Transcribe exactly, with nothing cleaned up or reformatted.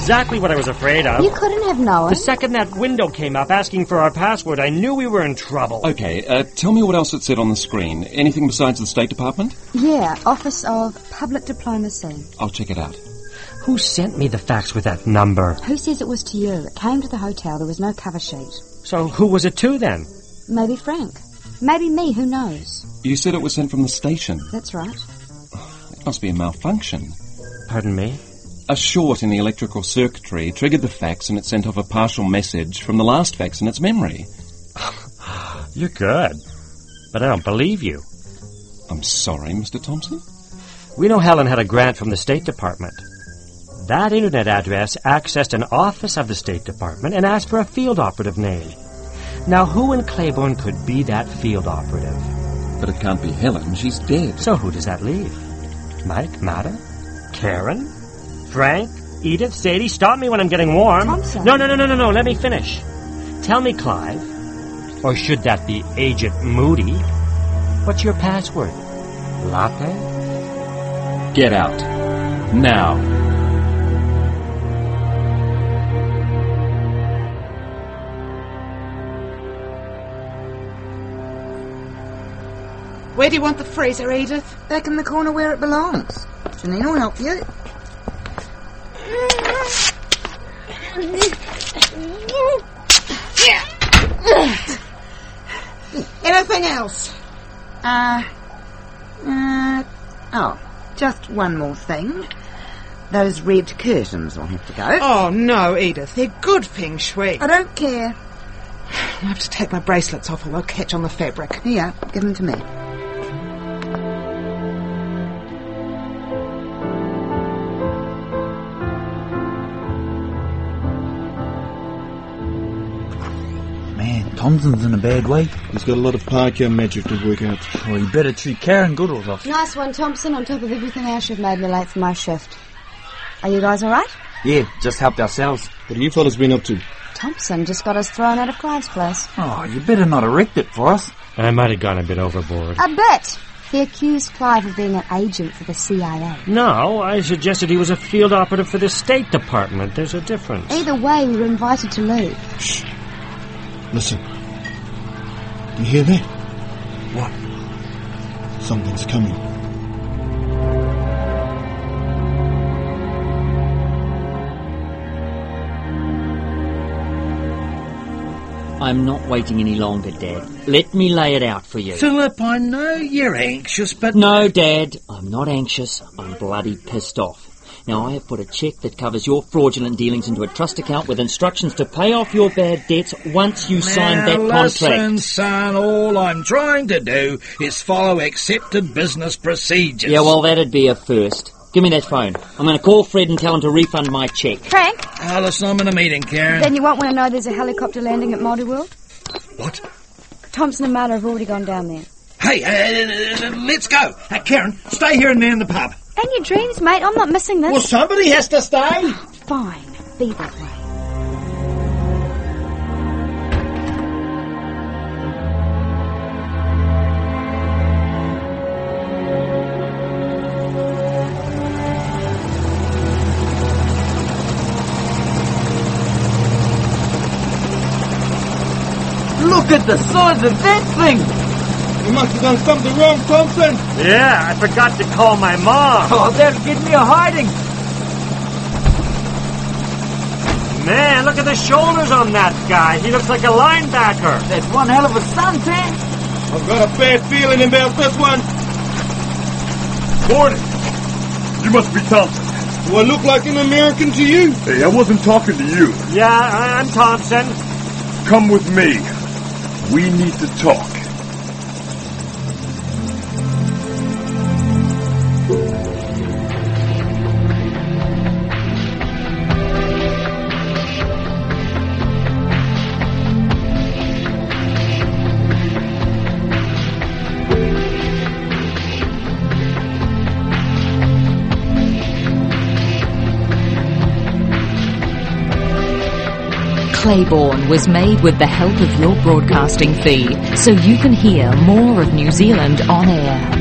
exactly what I was afraid of. You couldn't have known. The second that window came up asking for our password, I knew we were in trouble. Okay, uh, tell me what else it said on the screen. Anything besides the State Department? Yeah, Office of Public Diplomacy. I'll check it out. Who sent me the fax with that number? Who says it was to you? It came to the hotel. There was no cover sheet. So who was it to then? Maybe Frank. Maybe me. Who knows? You said it was sent from the station. That's right. It must be a malfunction. Pardon me? A short in the electrical circuitry triggered the fax and it sent off a partial message from the last fax in its memory. You're good. But I don't believe you. I'm sorry, Mister Thompson? We know Helen had a grant from the State Department. That internet address accessed an office of the State Department and asked for a field operative name. Now, who in Claiborne could be that field operative? But it can't be Helen. She's dead. So who does that leave? Mike? Mata? Karen? Frank? Edith? Sadie? Stop me when I'm getting warm. Thompson. No, no, no, no, no, no. Let me finish. Tell me, Clive. Or should that be Agent Moody? What's your password? Latte? Get out. Now. Where do you want the freezer, Edith? Back in the corner where it belongs. Janine will help you. Anything else? Uh, uh, oh, just one more thing. Those red curtains will have to go. Oh, no, Edith. They're good feng shui. I don't care. I have to take my bracelets off or they'll catch on the fabric. Here, give them to me. Thompson's in a bad way. He's got a lot of parkour magic to work out. Oh, you better treat Karen Goodall off. Nice one, Thompson, on top of everything else you've made me late for my shift. Are you guys all right? Yeah, just helped ourselves. What have you fellas been up to? Thompson just got us thrown out of Clive's place. Oh, you better not erect it for us. I might have gone a bit overboard. A bit. He accused Clive of being an agent for the C I A. No, I suggested he was a field operative for the State Department. There's a difference. Either way, we were invited to leave. Shh. Listen. You hear that? What? Something's coming. I'm not waiting any longer, Dad. Let me lay it out for you. Philip, I know you're anxious, but... No, Dad, I'm not anxious. I'm bloody pissed off. Now, I have put a cheque that covers your fraudulent dealings into a trust account with instructions to pay off your bad debts once you sign that contract. Listen, son, all I'm trying to do is follow accepted business procedures. Yeah, well, that'd be a first. Give me that phone. I'm going to call Fred and tell him to refund my cheque. Frank? Oh, listen, I'm in a meeting, Karen. Then you won't want to know there's a helicopter landing at Multiworld? What? Thompson and Marta have already gone down there. Hey, uh, uh, let's go. Uh, Karen, stay here and me in the pub. And your dreams, mate. I'm not missing this. Well, somebody has to stay. Fine. Be that way. Look at the size of that thing! You must have done something wrong, Thompson. Yeah, I forgot to call my mom. Oh, that'll get me a hiding. Man, look at the shoulders on that guy. He looks like a linebacker. That's one hell of a suntan. I've got a bad feeling about this one. Morning. You must be Thompson. Do I look like an American to you? Hey, I wasn't talking to you. Yeah, I'm Thompson. Come with me. We need to talk. Claiborne was made with the help of your broadcasting fee, so you can hear more of New Zealand on air.